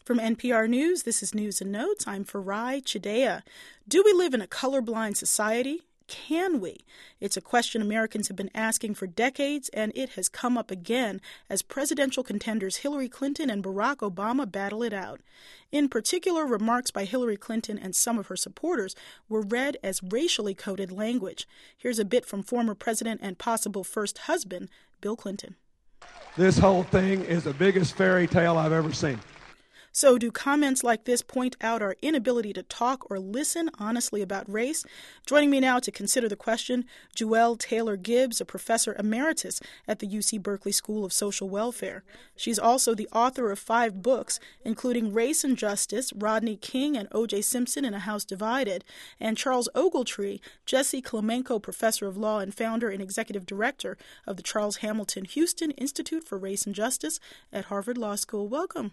From NPR News, this is News and Notes. I'm Farai Chideya. Do we live in a colorblind society? Can we? It's a question Americans have been asking for decades, and it has come up again as presidential contenders Hillary Clinton and Barack Obama battle it out. In particular, remarks by Hillary Clinton and some of her supporters were read as racially coded language. Here's a bit from former president and possible first husband, Bill Clinton. This whole thing is the biggest fairy tale I've ever seen. So do comments like this point out our inability to talk or listen honestly about race? Joining me now to consider the question, Juel Taylor Gibbs, a professor emeritus at the UC Berkeley School of Social Welfare. She's also the author of 5 books, including Race and Justice, Rodney King and O.J. Simpson in a House Divided, and Charles Ogletree, Jesse Klemenko Professor of Law and founder and executive director of the Charles Hamilton Houston Institute for Race and Justice at Harvard Law School. Welcome.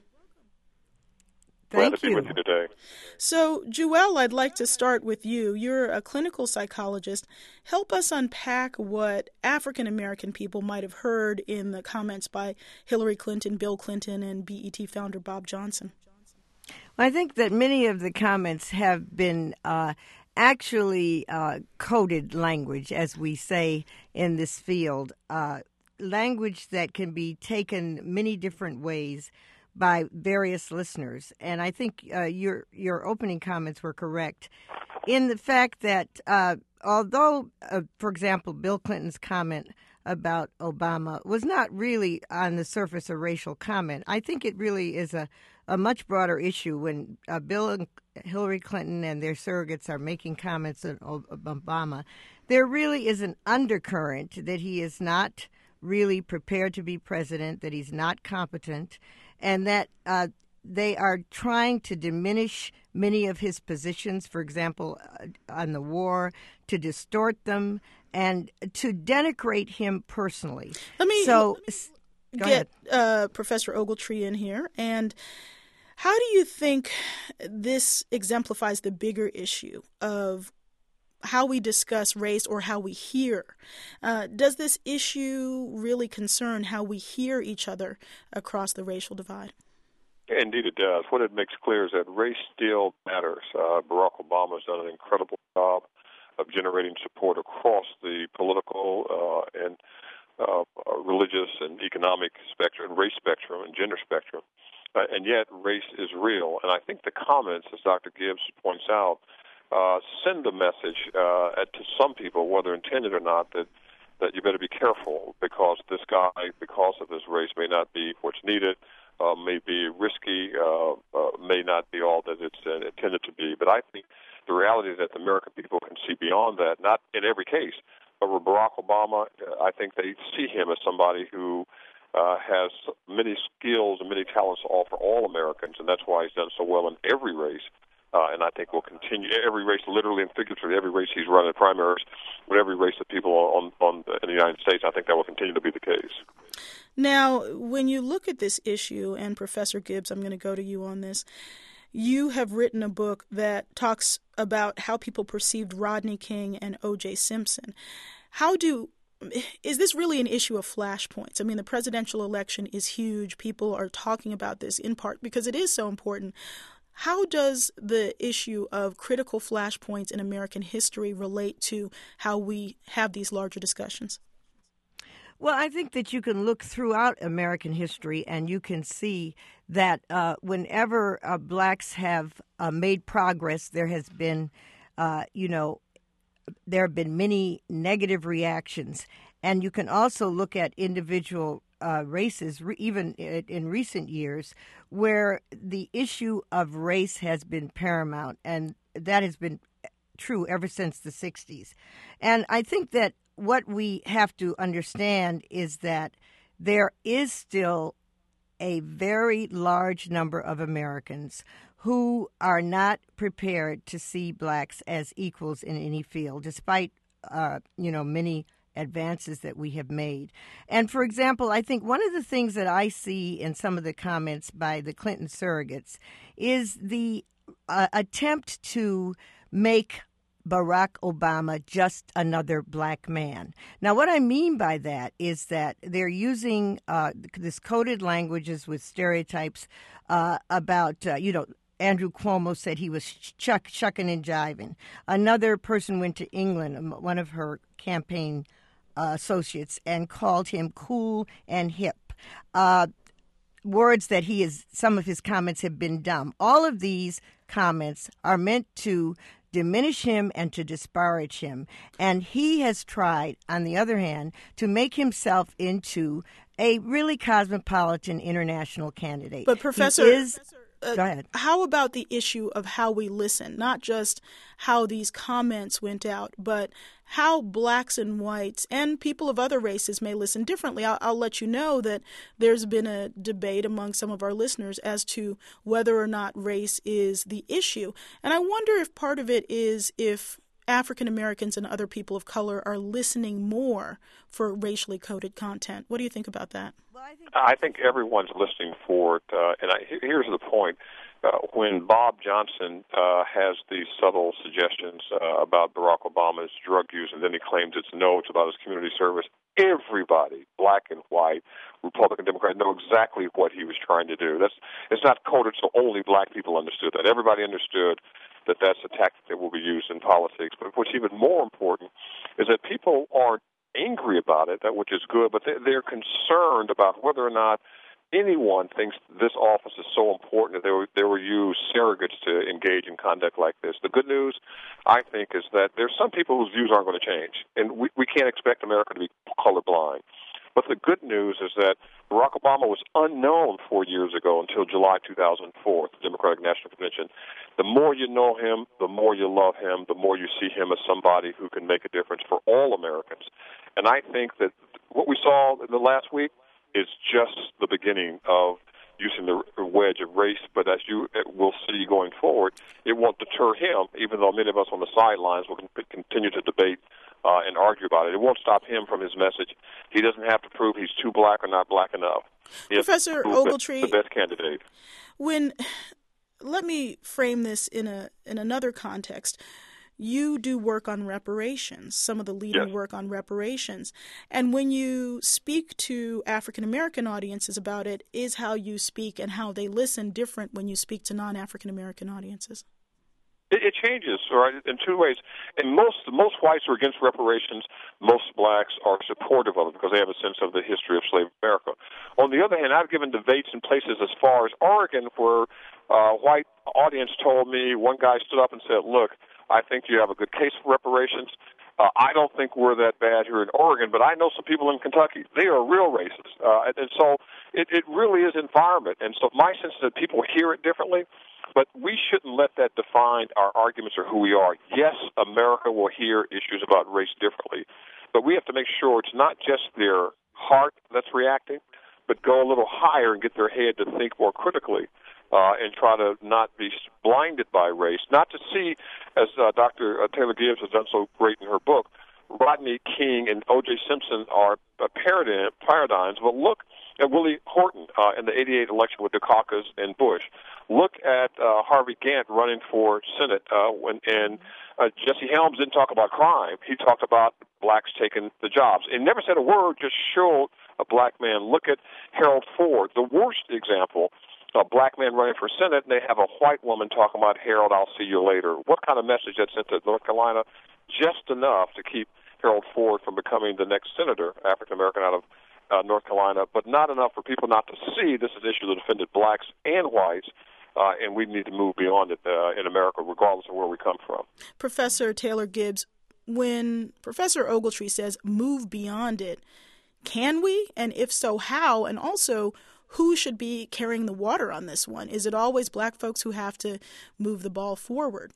Glad to be with you today. So, Juel, I'd like to start with you. You're a clinical psychologist. Help us unpack what African-American people might have heard in the comments by Hillary Clinton, Bill Clinton, and BET founder Bob Johnson. Well, I think that many of the comments have been actually coded language, as we say in this field, language that can be taken many different ways by various listeners. And I think your opening comments were correct in the fact that although, for example, Bill Clinton's comment about Obama was not really on the surface a racial comment, I think it really is a much broader issue when Bill and Hillary Clinton and their surrogates are making comments on Obama. There really is an undercurrent that he is not really prepared to be president, that he's not competent, and that they are trying to diminish many of his positions, for example, on the war, to distort them, and to denigrate him personally. Let me get Professor Ogletree in here. And how do you think this exemplifies the bigger issue of how we discuss race or how we hear? Does this issue really concern how we hear each other across the racial divide? Indeed it does. What it makes clear is that race still matters. Barack Obama has done an incredible job of generating support across the political and religious and economic spectrum, race spectrum and gender spectrum. And yet race is real. And I think the comments, as Dr. Gibbs points out, send a message to some people, whether intended or not, that you better be careful because this guy, because of his race, may not be what's needed, may be risky, may not be all that it's intended to be. But I think the reality is that the American people can see beyond that, not in every case, but with Barack Obama, I think they see him as somebody who has many skills and many talents to offer all Americans, and that's why he's done so well in every race. And I think we'll continue every race, literally and figuratively, every race he's run in primaries, with every race of people in the United States. I think that will continue to be the case. Now, when you look at this issue, and Professor Gibbs, I'm going to go to you on this, you have written a book that talks about how people perceived Rodney King and O.J. Simpson. Is this really an issue of flashpoints? I mean, the presidential election is huge. People are talking about this in part because it is so important. How does the issue of critical flashpoints in American history relate to how we have these larger discussions? Well, I think that you can look throughout American history and you can see that whenever blacks have made progress, there has been, there have been many negative reactions. And you can also look at individual races, even in recent years, where the issue of race has been paramount, and that has been true ever since the 60s. And I think that what we have to understand is that there is still a very large number of Americans who are not prepared to see blacks as equals in any field, despite, many advances that we have made. And for example, I think one of the things that I see in some of the comments by the Clinton surrogates is the attempt to make Barack Obama just another black man. Now, what I mean by that is that they're using this coded languages with stereotypes about, Andrew Cuomo said he was shucking and jiving. Another person went to England, one of her campaign associates, and called him cool and hip. Words that some of his comments have been dumb. All of these comments are meant to diminish him and to disparage him. And he has tried, on the other hand, to make himself into a really cosmopolitan international candidate. But Professor, go ahead. How about the issue of how we listen? Not just how these comments went out, but how blacks and whites and people of other races may listen differently. I'll let you know that there's been a debate among some of our listeners as to whether or not race is the issue. And I wonder if part of it is if African Americans and other people of color are listening more for racially coded content. What do you think about that? I think everyone's listening for it. Here's the point. When Bob Johnson has these subtle suggestions about Barack Obama's drug use, and then he claims it's about his community service, everybody, black and white, Republican, Democrat, know exactly what he was trying to do. It's not coded so only black people understood that. Everybody understood that that's a tactic that will be used in politics. But what's even more important is that people aren't angry about it, which is good, but they're concerned about whether or not anyone thinks this office is so important that they will use surrogates to engage in conduct like this. The good news, I think, is that there's some people whose views aren't going to change, and we can't expect America to be colorblind. But the good news is that Barack Obama was unknown 4 years ago until July 2004, the Democratic National Convention. The more you know him, the more you love him, the more you see him as somebody who can make a difference for all Americans. And I think that what we saw in the last week is just the beginning of using the wedge of race, but as you will see going forward, it won't deter him, even though many of us on the sidelines will continue to debate and argue about it. It won't stop him from his message. He doesn't have to prove he's too black or not black enough. Professor Ogletree, the best candidate. Let me frame this in another context. You do work on reparations, some of the leading work on reparations. And when you speak to African American audiences about it, is how you speak and how they listen different when you speak to non-African American audiences? It changes, right, in two ways. And most whites are against reparations. Most blacks are supportive of it because they have a sense of the history of slave America. On the other hand, I've given debates in places as far as Oregon where a white audience told me, one guy stood up and said, look, I think you have a good case for reparations. I don't think we're that bad here in Oregon, but I know some people in Kentucky. They are real racist. And so it really is environment. And so my sense is that people hear it differently, but we shouldn't let that define our arguments or who we are. Yes, America will hear issues about race differently, but we have to make sure it's not just their heart that's reacting, but go a little higher and get their head to think more critically. And try to not be blinded by race, not to see, as Dr. Taylor Gibbs has done so great in her book, Rodney King and O.J. Simpson are paradigms, but look at Willie Horton in the 88 election with Dukakis and Bush. Look at Harvey Gantt running for Senate and Jesse Helms didn't talk about crime. He talked about blacks taking the jobs. He never said a word, just showed a black man. Look at Harold Ford, the worst example. A black man running for Senate, and they have a white woman talking about, Harold, I'll see you later. What kind of message that sent to North Carolina? Just enough to keep Harold Ford from becoming the next senator, African-American out of North Carolina, but not enough for people not to see this is an issue that offended blacks and whites, and we need to move beyond it in America, regardless of where we come from. Professor Taylor Gibbs, when Professor Ogletree says move beyond it, can we? And if so, how? And also, who should be carrying the water on this one? Is it always black folks who have to move the ball forward?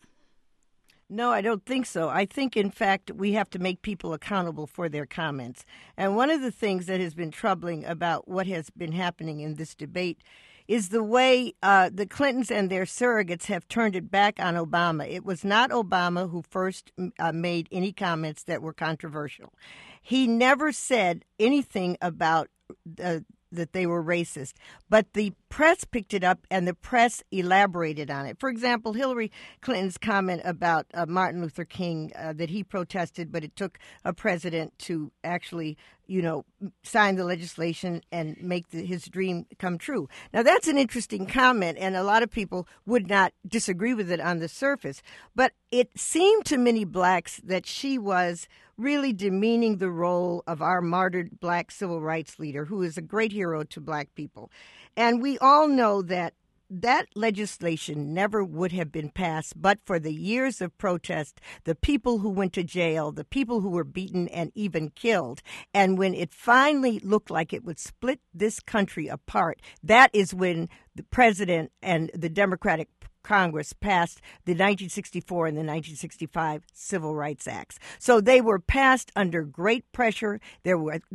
No, I don't think so. I think, in fact, we have to make people accountable for their comments. And one of the things that has been troubling about what has been happening in this debate is the way the Clintons and their surrogates have turned it back on Obama. It was not Obama who first made any comments that were controversial. He never said anything about that they were racist, but the press picked it up and the press elaborated on it. For example, Hillary Clinton's comment about Martin Luther King, that he protested, but it took a president to actually, sign the legislation and make his dream come true. Now, that's an interesting comment, and a lot of people would not disagree with it on the surface. But it seemed to many blacks that she was really demeaning the role of our martyred black civil rights leader, who is a great hero to black people. And we all know that legislation never would have been passed but for the years of protest, the people who went to jail, the people who were beaten and even killed. And when it finally looked like it would split this country apart, that is when the president and the Democratic Congress passed the 1964 and the 1965 Civil Rights Acts. So they were passed under great pressure. There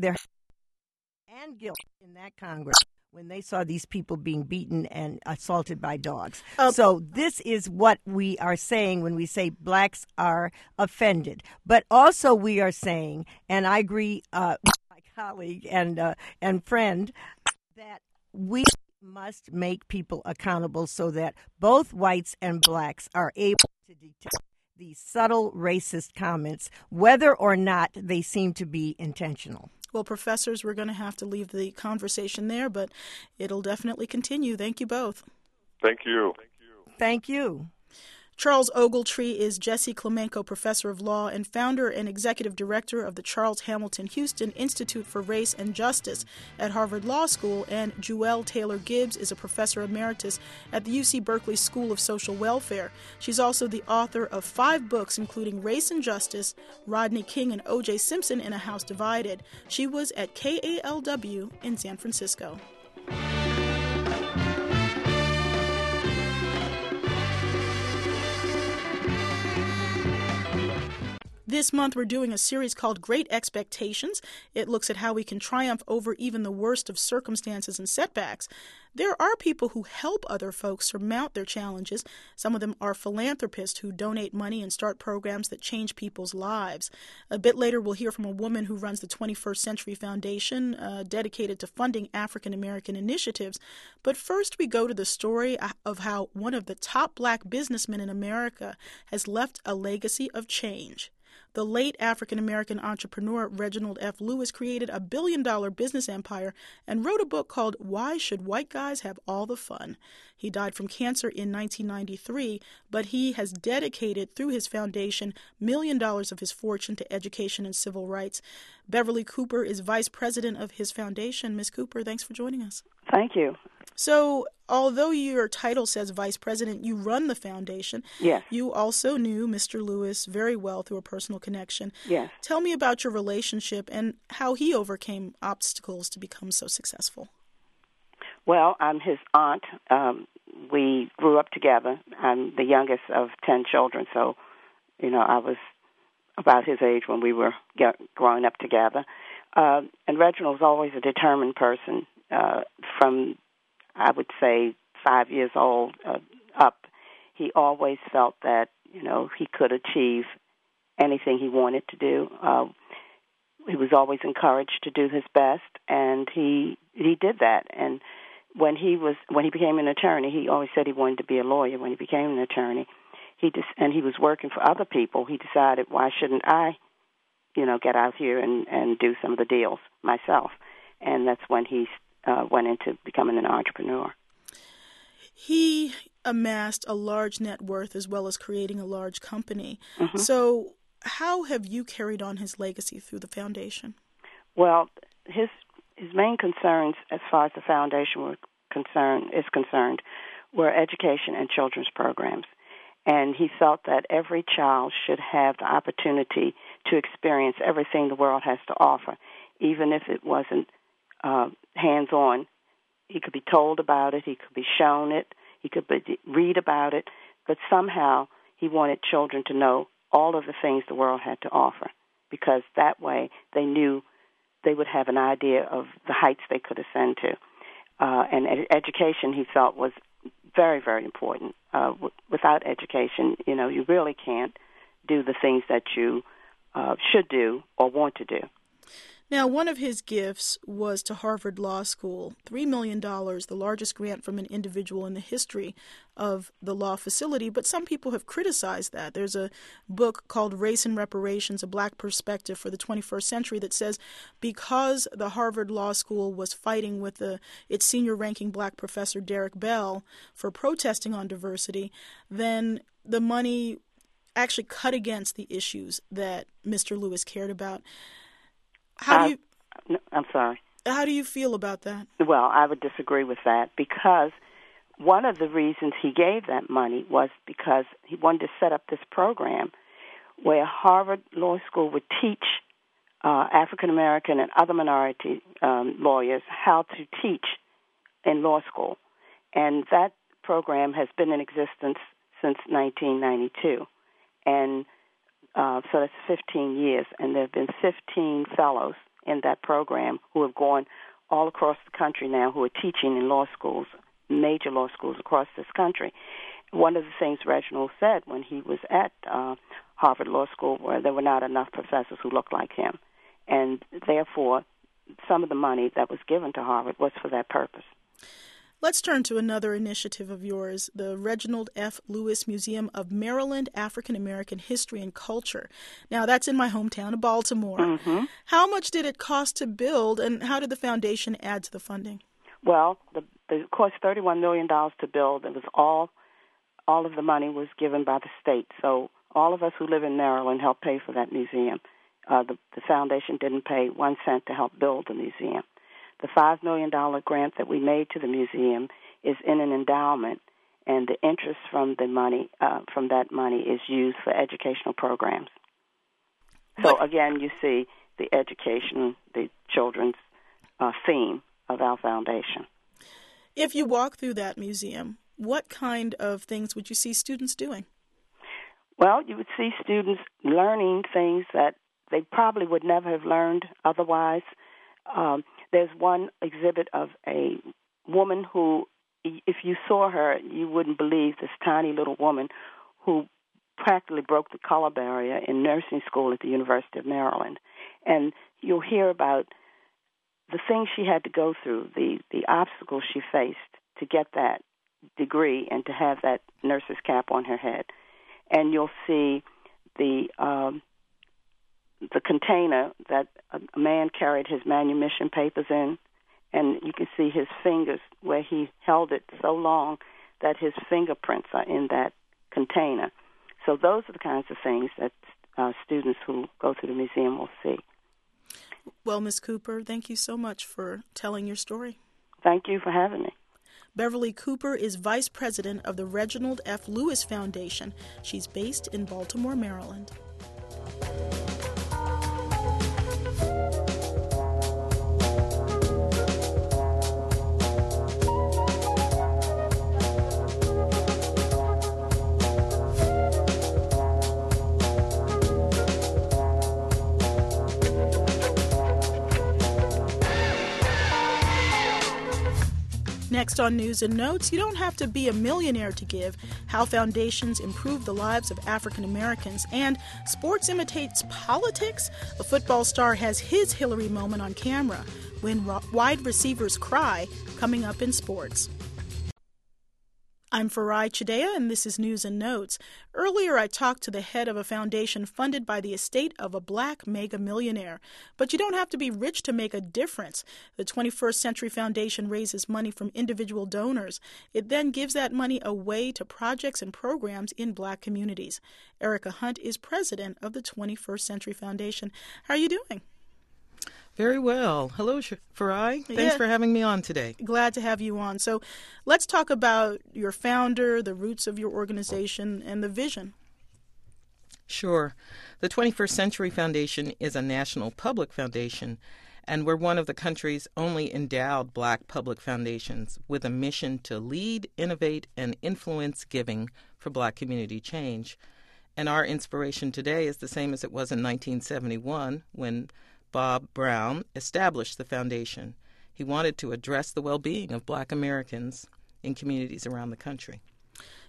and guilt in that Congress when they saw these people being beaten and assaulted by dogs. So this is what we are saying when we say blacks are offended. But also we are saying, and I agree with my colleague and friend, that we must make people accountable so that both whites and blacks are able to detect these subtle racist comments, whether or not they seem to be intentional. Well, professors, we're going to have to leave the conversation there, but it'll definitely continue. Thank you both. Thank you. Thank you. Charles Ogletree is Jesse Clemenko Professor of Law and founder and executive director of the Charles Hamilton Houston Institute for Race and Justice at Harvard Law School, and Juel Taylor Gibbs is a professor emeritus at the UC Berkeley School of Social Welfare. She's also the author of 5 books, including Race and Justice, Rodney King and O.J. Simpson in a House Divided. She was at KALW in San Francisco. This month, we're doing a series called Great Expectations. It looks at how we can triumph over even the worst of circumstances and setbacks. There are people who help other folks surmount their challenges. Some of them are philanthropists who donate money and start programs that change people's lives. A bit later, we'll hear from a woman who runs the 21st Century Foundation, dedicated to funding African American initiatives. But first, we go to the story of how one of the top black businessmen in America has left a legacy of change. The late African-American entrepreneur Reginald F. Lewis created a billion-dollar business empire and wrote a book called Why Should White Guys Have All the Fun? He died from cancer in 1993, but he has dedicated through his foundation $1 million of his fortune to education and civil rights. Beverly Cooper is vice president of his foundation. Ms. Cooper, thanks for joining us. Thank you. So, although your title says vice president, you run the foundation. Yes. You also knew Mr. Lewis very well through a personal connection. Yes. Tell me about your relationship and how he overcame obstacles to become so successful. Well, I'm his aunt. We grew up together. I'm the youngest of 10 children, so, I was about his age when we were growing up together. And Reginald was always a determined person from, I would say, 5 years old up. He always felt that, he could achieve anything he wanted to do. He was always encouraged to do his best, and he did that. And when he became an attorney, he always said he wanted to be a lawyer. When he became an attorney, and he was working for other people, he decided, why shouldn't I, get out here and do some of the deals myself? And that's when he went into becoming an entrepreneur. He amassed a large net worth as well as creating a large company. Mm-hmm. So how have you carried on his legacy through the foundation? Well, his main concerns as far as the foundation is concerned were education and children's programs. And he felt that every child should have the opportunity to experience everything the world has to offer, even if it wasn't hands-on. He could be told about it, he could be shown it, he could read about it, but somehow he wanted children to know all of the things the world had to offer, because that way they knew they would have an idea of the heights they could ascend to. And education, he felt, was very, very important. Without education, you really can't do the things that you should do or want to do. Now, one of his gifts was to Harvard Law School, $3 million, the largest grant from an individual in the history of the law facility. But some people have criticized that. There's a book called Race and Reparations, A Black Perspective for the 21st Century that says because the Harvard Law School was fighting with its senior-ranking black professor, Derek Bell, for protesting on diversity, then the money actually cut against the issues that Mr. Lewis cared about. I'm sorry. How do you feel about that? Well, I would disagree with that because one of the reasons he gave that money was because he wanted to set up this program where Harvard Law School would teach African American and other minority lawyers how to teach in law school. And that program has been in existence since 1992. And so that's 15 years, and there have been 15 fellows in that program who have gone all across the country now who are teaching in law schools, major law schools across this country. One of the things Reginald said when he was at Harvard Law School were there were not enough professors who looked like him, and therefore some of the money that was given to Harvard was for that purpose. Let's turn to another initiative of yours, the Reginald F. Lewis Museum of Maryland African American History and Culture. Now, that's in my hometown of Baltimore. Mm-hmm. How much did it cost to build, and how did the foundation add to the funding? Well, it cost $31 million to build. It was all of the money was given by the state. So all of us who live in Maryland helped pay for that museum. The foundation didn't pay 1 cent to help build the museum. The $5 million grant that we made to the museum is in an endowment, and the interest from the money from that money is used for educational programs. So again, you see the education, the children's theme of our foundation. If you walk through that museum, what kind of things would you see students doing? Well, you would see students learning things that they probably would never have learned otherwise. There's one exhibit of a woman who, if you saw her, you wouldn't believe this tiny little woman who practically broke the color barrier in nursing school at the University of Maryland. And you'll hear about the things she had to go through, the obstacles she faced to get that degree and to have that nurse's cap on her head. And you'll see the container that a man carried his manumission papers in, and you can see his fingers where he held it so long that his fingerprints are in that container. So those are the kinds of things that students who go to the museum will see. Well, Ms. Cooper, thank you so much for telling your story. Thank you for having me. Beverly Cooper is vice president of the Reginald F. Lewis Foundation. She's based in Baltimore, Maryland. Next on News and Notes, you don't have to be a millionaire to give, how foundations improve the lives of African Americans, and sports imitates politics. A football star has his Hillary moment on camera. When wide receivers cry, coming up in sports. I'm Farai Chideya, and this is News and Notes. Earlier, I talked to the head of a foundation funded by the estate of a black mega millionaire. But you don't have to be rich to make a difference. The 21st Century Foundation raises money from individual donors. It then gives that money away to projects and programs in black communities. Erica Hunt is president of the 21st Century Foundation. How are you doing? Very well. Hello, Farai. Thanks for having me on today. Glad to have you on. So let's talk about your founder, the roots of your organization, and the vision. Sure. The 21st Century Foundation is a national public foundation, and we're one of the country's only endowed black public foundations with a mission to lead, innovate, and influence giving for black community change. And our inspiration today is the same as it was in 1971 when Bob Brown established the foundation. He wanted to address the well-being of black Americans in communities around the country.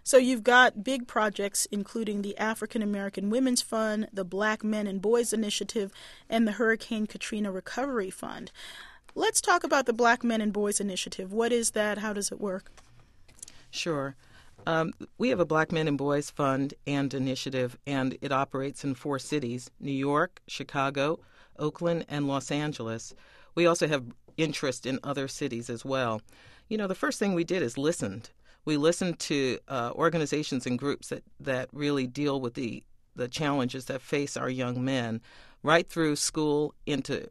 So you've got big projects including the African American Women's Fund, the Black Men and Boys Initiative, and the Hurricane Katrina Recovery Fund. Let's talk about the Black Men and Boys Initiative. What is that? How does it work? Sure. We have a Black Men and Boys Fund and initiative, and it operates in 4 cities, New York, Chicago, Oakland, and Los Angeles. We also have interest in other cities as well. You know, the first thing we did is listened. We listened to organizations and groups that really deal with the challenges that face our young men right through school into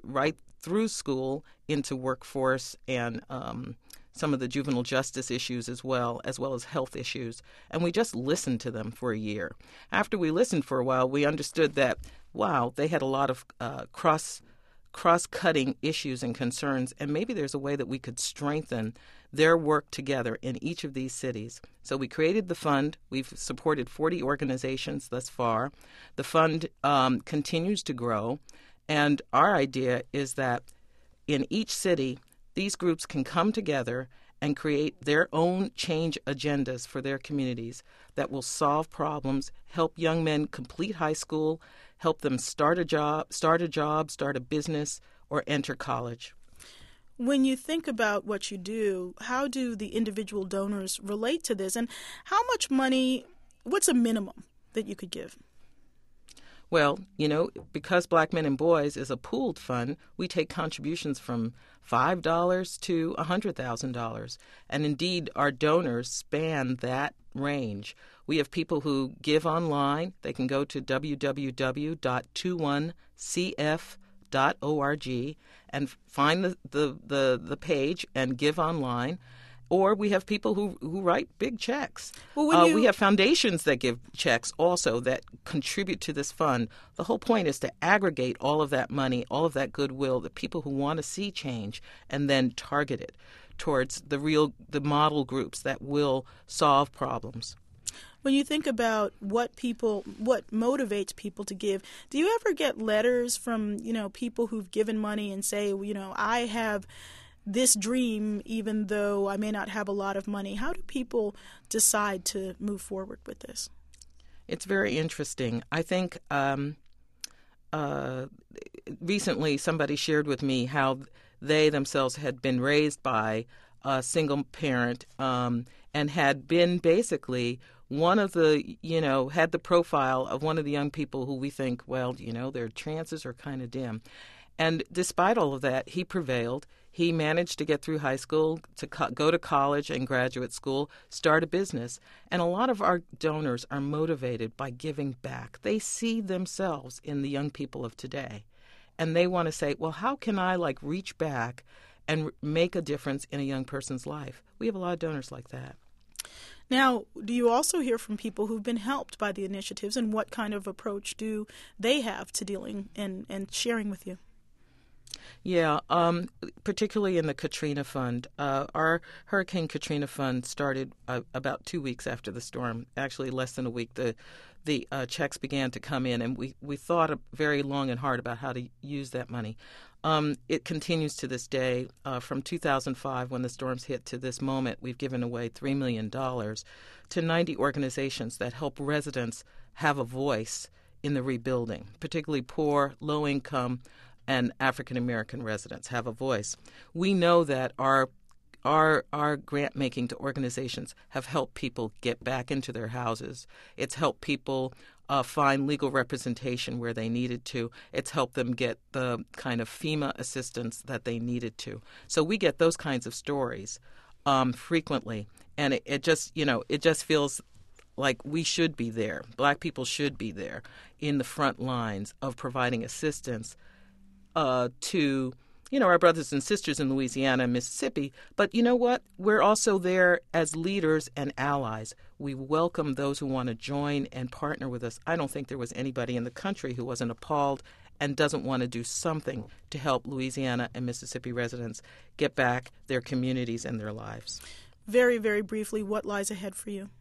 workforce and some of the juvenile justice issues as well as health issues. And we just listened to them for a year. After we listened for a while, we understood that, wow, they had a lot of cross-cutting issues and concerns, and maybe there's a way that we could strengthen their work together in each of these cities. So we created the fund. We've supported 40 organizations thus far. The fund continues to grow, and our idea is that in each city, these groups can come together and create their own change agendas for their communities that will solve problems, help young men complete high school, help them start a job, start a business, or enter college. When you think about what you do, how do the individual donors relate to this? And how much money, what's a minimum that you could give? Well, you know, because Black Men and Boys is a pooled fund, we take contributions from $5 to $100,000. And indeed, our donors span that range. We have people who give online. They can go to www.21cf.org and find the page and give online. Or we have people who write big checks. Well, we have foundations that give checks also that contribute to this fund. The whole point is to aggregate all of that money, all of that goodwill, the people who want to see change, and then target it towards the model groups that will solve problems. When you think about what motivates people to give, do you ever get letters from, people who've given money and say, I have this dream, even though I may not have a lot of money? How do people decide to move forward with this? It's very interesting. I think recently somebody shared with me how they themselves had been raised by a single parent and had been basically one of the, had the profile of one of the young people who we think, well, their chances are kind of dim. And despite all of that, he prevailed. He managed to get through high school, to go to college and graduate school, start a business. And a lot of our donors are motivated by giving back. They see themselves in the young people of today. And they want to say, well, how can I reach back and make a difference in a young person's life? We have a lot of donors like that. Now, do you also hear from people who've been helped by the initiatives, and what kind of approach do they have to dealing and sharing with you? Yeah, particularly in the Katrina Fund. Our Hurricane Katrina Fund started about 2 weeks after the storm, actually less than a week. The checks began to come in, and we thought very long and hard about how to use that money. It continues to this day. From 2005, when the storms hit, to this moment, we've given away $3 million to 90 organizations that help residents have a voice in the rebuilding, particularly poor, low-income, and African-American residents have a voice. We know that our grant making to organizations have helped people get back into their houses. It's helped people find legal representation where they needed to. It's helped them get the kind of FEMA assistance that they needed to. So we get those kinds of stories frequently, and it just feels like we should be there. Black people should be there in the front lines of providing assistance to our brothers and sisters in Louisiana and Mississippi. But you know what? We're also there as leaders and allies. We welcome those who want to join and partner with us. I don't think there was anybody in the country who wasn't appalled and doesn't want to do something to help Louisiana and Mississippi residents get back their communities and their lives. Very, very briefly, what lies ahead for you?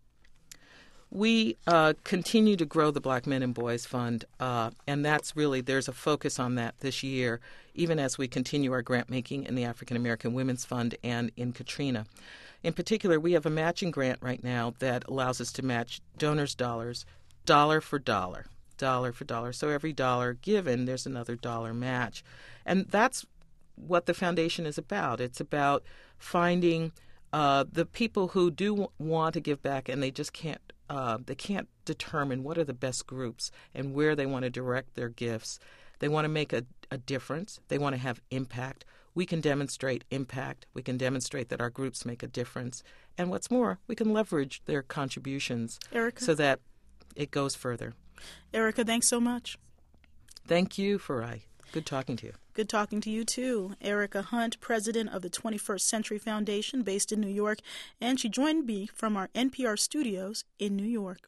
We continue to grow the Black Men and Boys Fund, and there's a focus on that this year, even as we continue our grant making in the African American Women's Fund and in Katrina. In particular, we have a matching grant right now that allows us to match donors' dollars, dollar for dollar. Dollar for dollar. So every dollar given, there's another dollar match. And that's what the foundation is about. It's about finding the people who do want to give back and they just can't determine what are the best groups and where they want to direct their gifts. They want to make a difference. They want to have impact. We can demonstrate impact. We can demonstrate that our groups make a difference. And what's more, we can leverage their contributions so that it goes further. Erica, thanks so much. Thank you, Farai. Good talking to you. Good talking to you, too. Erica Hunt, president of the 21st Century Foundation based in New York, and she joined me from our NPR studios in New York.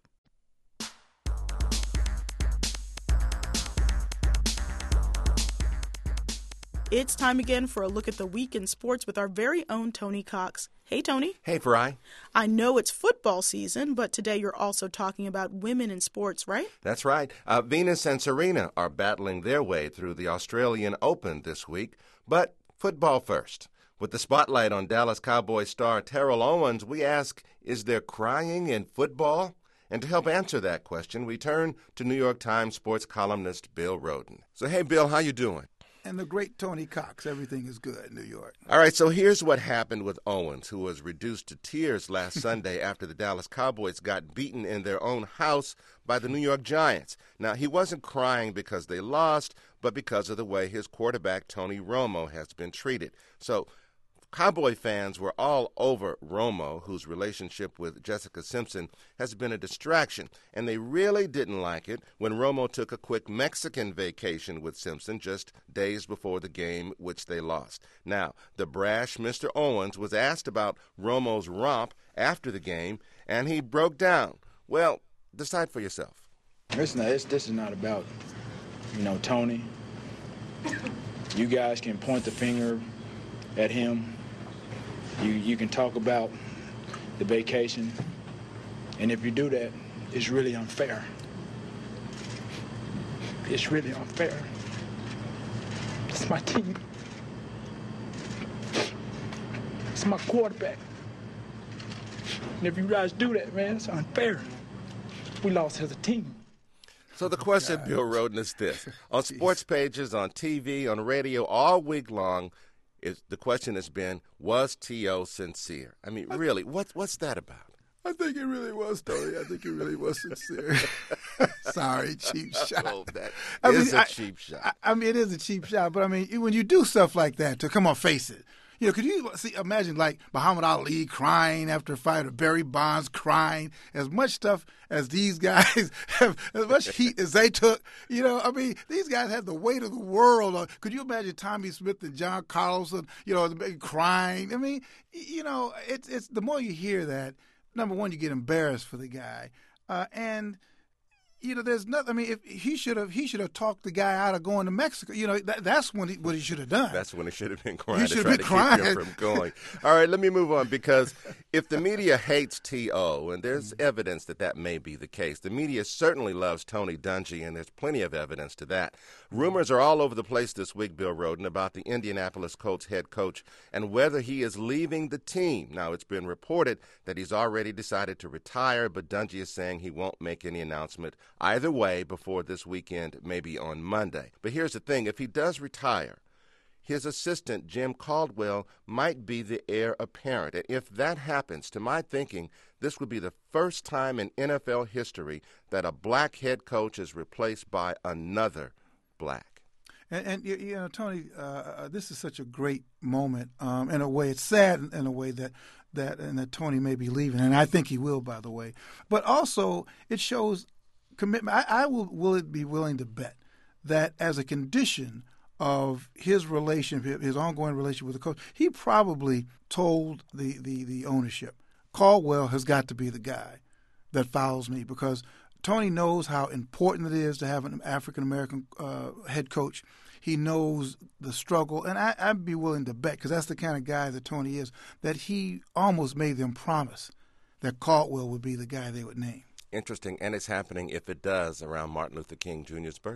It's time again for a look at the week in sports with our very own Tony Cox. Hey, Tony. Hey, Farai. I know it's football season, but today you're also talking about women in sports, right? That's right. Venus and Serena are battling their way through the Australian Open this week. But football first. With the spotlight on Dallas Cowboys star Terrell Owens, we ask, is there crying in football? And to help answer that question, we turn to New York Times sports columnist Bill Rhoden. So, hey, Bill, how you doing? And the great Tony Cox. Everything is good in New York. All right, so here's what happened with Owens, who was reduced to tears last Sunday after the Dallas Cowboys got beaten in their own house by the New York Giants. Now, he wasn't crying because they lost, but because of the way his quarterback, Tony Romo, has been treated. So Cowboy fans were all over Romo, whose relationship with Jessica Simpson has been a distraction, and they really didn't like it when Romo took a quick Mexican vacation with Simpson just days before the game, which they lost. Now, the brash Mr. Owens was asked about Romo's romp after the game, and he broke down. Well, decide for yourself. This is not about, Tony. You guys can point the finger at him. You can talk about the vacation, and if you do that, it's really unfair. It's really unfair. It's my team. It's my quarterback. And if you guys do that, man, it's unfair. We lost as a team. So the question, Bill Rhoden, is this. On sports pages, on TV, on radio, all week long, the question has been, was T.O. sincere? I mean, really, what's that about? I think it really was, Tony. I think it really was sincere. Sorry, cheap shot. Oh, that is a cheap shot. I mean, it is a cheap shot, but I mean, when you do stuff like that, to come on, face it. Could you imagine like Muhammad Ali crying after a fight or Barry Bonds crying? As much stuff as these guys have, as much heat as they took, I mean, these guys had the weight of the world. Could you imagine Tommy Smith and John Carlson, crying? I mean, it's the more you hear that, number one, you get embarrassed for the guy, and there's nothing. I mean, if he should have talked the guy out of going to Mexico. That's what he should have done. That's when he should have been crying to try to keep him from going. All right, let me move on, because if the media hates T.O., and there's evidence that may be the case, the media certainly loves Tony Dungy, and there's plenty of evidence to that. Rumors are all over the place this week, Bill Rhoden, about the Indianapolis Colts head coach and whether he is leaving the team. Now, it's been reported that he's already decided to retire, but Dungy is saying he won't make any announcement either way before this weekend, maybe on Monday. But here's the thing. If he does retire, his assistant, Jim Caldwell, might be the heir apparent. And if that happens, to my thinking, this would be the first time in NFL history that a black head coach is replaced by another black. And Tony, this is such a great moment. In a way, it's sad in a way that Tony may be leaving, and I think he will, by the way. But also, it shows commitment. I will be willing to bet that as a condition of his relationship, his ongoing relationship with the coach, he probably told the ownership, Caldwell has got to be the guy that follows me, because Tony knows how important it is to have an African-American head coach. He knows the struggle, and I'd be willing to bet, because that's the kind of guy that Tony is, that he almost made them promise that Caldwell would be the guy they would name. Interesting, and it's happening, if it does, around Martin Luther King Jr.'s birthday.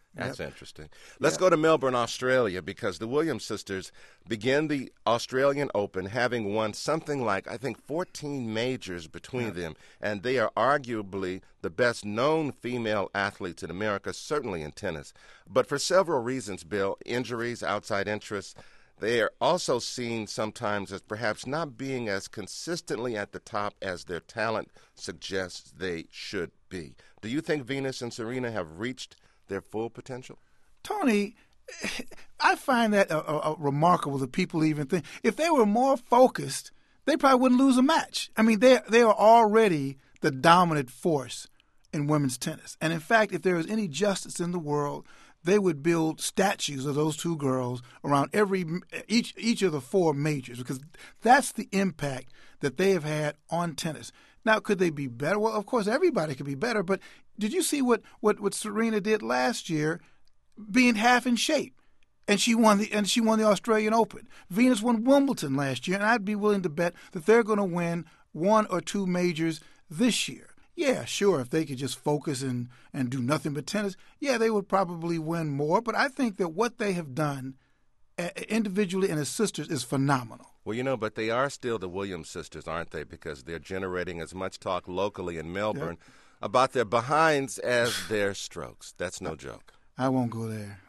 That's interesting. Let's go to Melbourne, Australia, because the Williams sisters begin the Australian Open having won something like, I think, 14 majors between them, and they are arguably the best-known female athletes in America, certainly in tennis. But for several reasons, Bill, injuries, outside interests, they are also seen sometimes as perhaps not being as consistently at the top as their talent suggests they should be. Do you think Venus and Serena have reached their full potential? Tony, I find that remarkable that people even think. If they were more focused, they probably wouldn't lose a match. I mean, they are already the dominant force in women's tennis. And in fact, if there was any justice in the world, they would build statues of those two girls around each of the four majors, because that's the impact that they have had on tennis. Now, could they be better? Well, of course, everybody could be better, but did you see what Serena did last year, being half in shape? And she won the Australian Open. Venus won Wimbledon last year, and I'd be willing to bet that they're going to win one or two majors this year. Yeah, sure, if they could just focus and do nothing but tennis, yeah, they would probably win more. But I think that what they have done individually and as sisters is phenomenal. Well, but they are still the Williams sisters, aren't they? Because they're generating as much talk locally in Melbourne about their behinds as their strokes. That's no joke. I won't go there.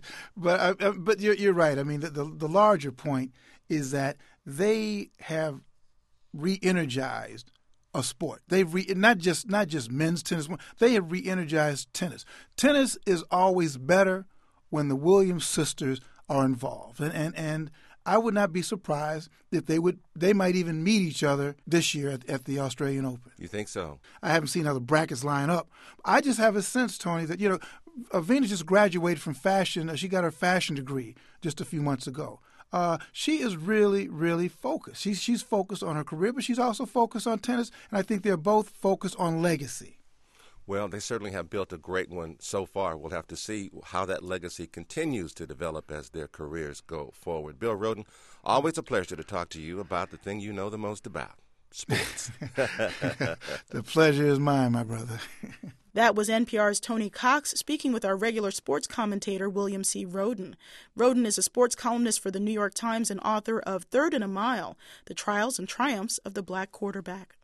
But you're right. I mean, the larger point is that they have re-energized a sport. They've not just men's tennis. They have re-energized tennis. Tennis is always better when the Williams sisters are involved, and I would not be surprised if they might even meet each other this year at the Australian Open. You think so? I haven't seen how the brackets line up. I just have a sense, Tony, that Venus just graduated from fashion. She got her fashion degree just a few months ago. She is really, really focused. She's focused on her career, but she's also focused on tennis, and I think they're both focused on legacy. Well, they certainly have built a great one so far. We'll have to see how that legacy continues to develop as their careers go forward. Bill Rhoden, always a pleasure to talk to you about the thing you know the most about, sports. The pleasure is mine, my brother. That was NPR's Tony Cox speaking with our regular sports commentator, William C. Rhoden. Rhoden is a sports columnist for the New York Times and author of Third and a Mile, The Trials and Triumphs of the Black Quarterback.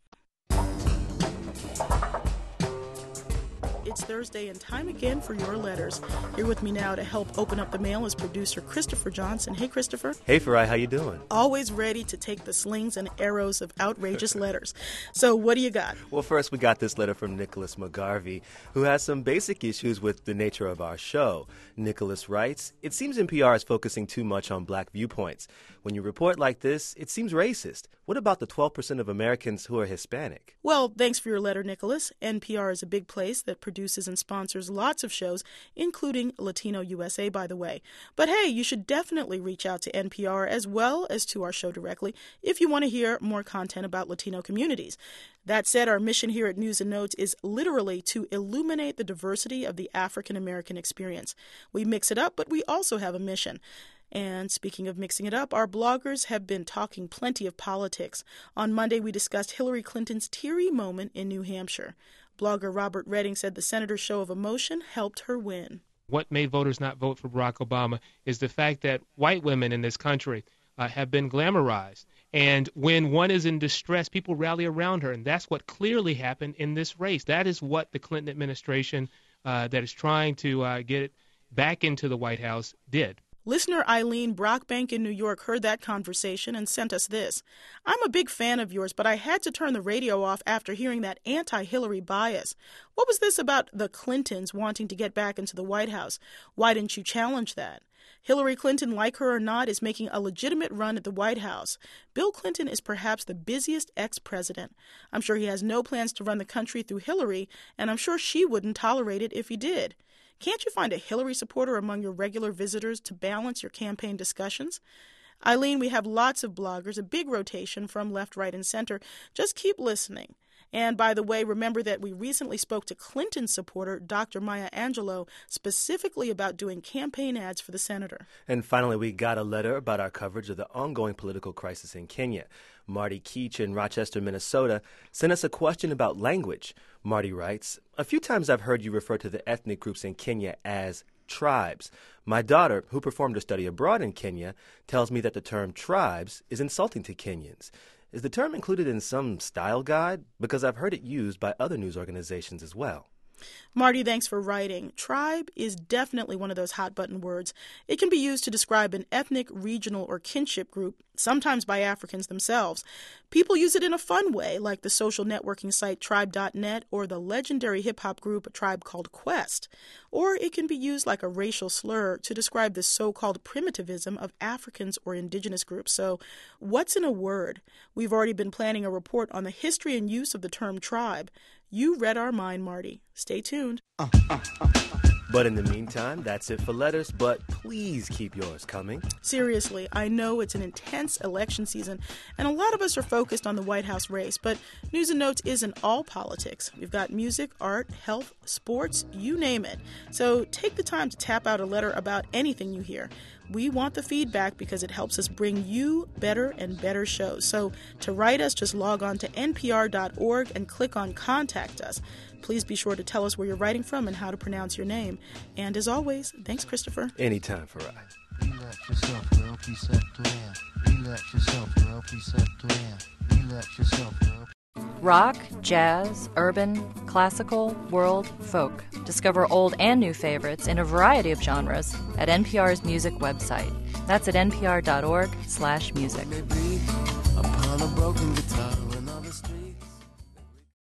It's Thursday and time again for your letters. Here with me now to help open up the mail is producer Christopher Johnson. Hey, Christopher. Hey, Farai, how you doing? Always ready to take the slings and arrows of outrageous letters. So what do you got? Well, first we got this letter from Nicholas McGarvey, who has some basic issues with the nature of our show. Nicholas writes, "It seems NPR is focusing too much on black viewpoints. When you report like this, it seems racist. What about the 12% of Americans who are Hispanic?" Well, thanks for your letter, Nicholas. NPR is a big place that produces and sponsors lots of shows, including Latino USA, by the way. But hey, you should definitely reach out to NPR as well as to our show directly if you want to hear more content about Latino communities. That said, our mission here at News and Notes is literally to illuminate the diversity of the African American experience. We mix it up, but we also have a mission. And speaking of mixing it up, our bloggers have been talking plenty of politics. On Monday, we discussed Hillary Clinton's teary moment in New Hampshire. Blogger Robert Redding said the senator's show of emotion helped her win. What made voters not vote for Barack Obama is the fact that white women in this country have been glamorized. And when one is in distress, people rally around her. And that's what clearly happened in this race. That is what the Clinton administration that is trying to get it back into the White House did. Listener Eileen Brockbank in New York heard that conversation and sent us this. "I'm a big fan of yours, but I had to turn the radio off after hearing that anti-Hillary bias. What was this about the Clintons wanting to get back into the White House? Why didn't you challenge that? Hillary Clinton, like her or not, is making a legitimate run at the White House. Bill Clinton is perhaps the busiest ex-president. I'm sure he has no plans to run the country through Hillary, and I'm sure she wouldn't tolerate it if he did. Can't you find a Hillary supporter among your regular visitors to balance your campaign discussions?" Eileen, we have lots of bloggers, a big rotation from left, right, and center. Just keep listening. And by the way, remember that we recently spoke to Clinton supporter Dr. Maya Angelou specifically about doing campaign ads for the senator. And finally, we got a letter about our coverage of the ongoing political crisis in Kenya. Marty Keach in Rochester, Minnesota, sent us a question about language. Marty writes, "A few times I've heard you refer to the ethnic groups in Kenya as tribes. My daughter, who performed a study abroad in Kenya, tells me that the term tribes is insulting to Kenyans. Is the term included in some style guide? Because I've heard it used by other news organizations as well. Marty, thanks for writing. Tribe is definitely one of those hot-button words. It can be used to describe an ethnic, regional, or kinship group, sometimes by Africans themselves. People use it in a fun way, like the social networking site Tribe.net or the legendary hip-hop group A Tribe Called Quest. Or it can be used like a racial slur to describe the so-called primitivism of Africans or indigenous groups. So what's in a word? We've already been planning a report on the history and use of the term tribe. You read our mind, Marty. Stay tuned. But in the meantime, that's it for letters, but please keep yours coming. Seriously, I know it's an intense election season, and a lot of us are focused on the White House race, but News and Notes isn't all politics. We've got music, art, health, sports, you name it. So take the time to tap out a letter about anything you hear. We want the feedback because it helps us bring you better and better shows. So to write us, just log on to npr.org and click on Contact Us. Please be sure to tell us where you're writing from and how to pronounce your name. And as always, thanks, Christopher. Anytime, Farai. Relax yourself, girl. Please set to air. Relax yourself, girl. Please set to air. Relax yourself, girl. Rock, jazz, urban, classical, world, folk. Discover old and new favorites in a variety of genres at NPR's music website. That's at npr.org/music. Upon a broken guitar.